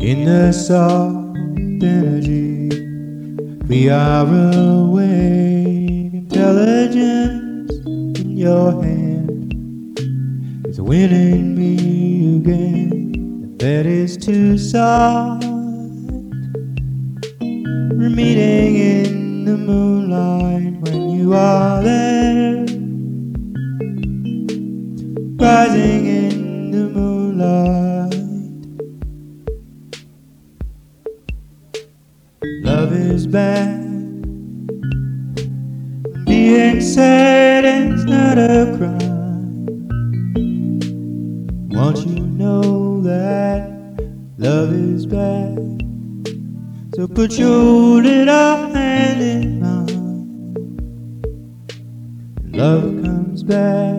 In the soft energy, we are awake. Intelligence in your hand is winning me again. That is too soft. We're meeting in the moonlight when you are there, rising in the moonlight. Love is bad. Being sad is not a crime. Won't you know that love is bad? So put your little hand in mine. Love comes back.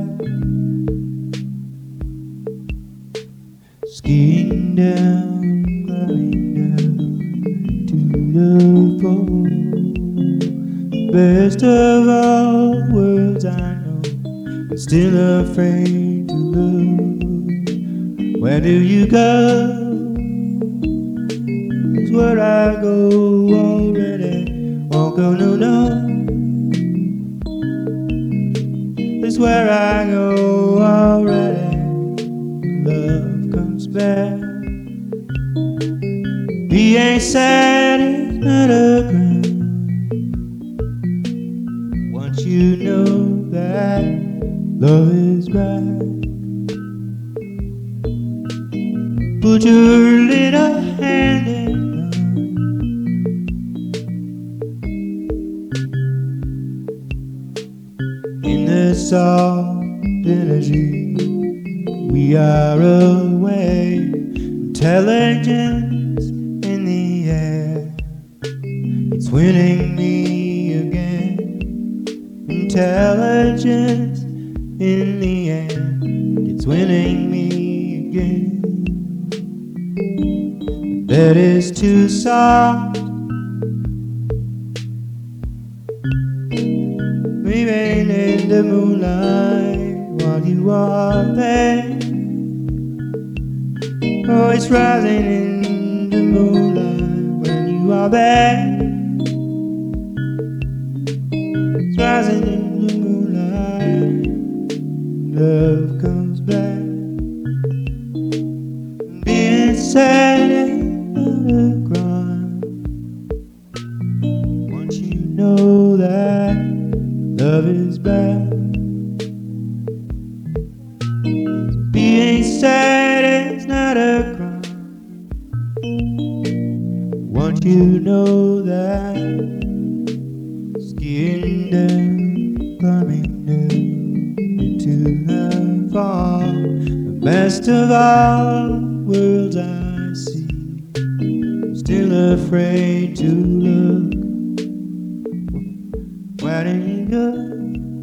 Skiing down, climbing down to the pole. Best of all worlds I know, but still afraid to look. Where do you go? Is where I go already. Won't go, no, no. Is where I go already. Love comes back. Being sad is not a crime. Once you know that love is right, put your little hand in mine. In the soft energy, we are awake. Intelligence in the air, it's winning me again. Intelligence in the air, it's winning me again. That is too soft. Moving in the moonlight while you are there. Oh, it's rising in the moonlight when you are there. It's rising in the moonlight. Love comes back. Being sad ain't not a crime. Once you know that love is bad. Being sad is not a crime. Once you know that. Skiing down, climbing down into the fall. The best of all worlds I see. Still afraid to look. Where did you go?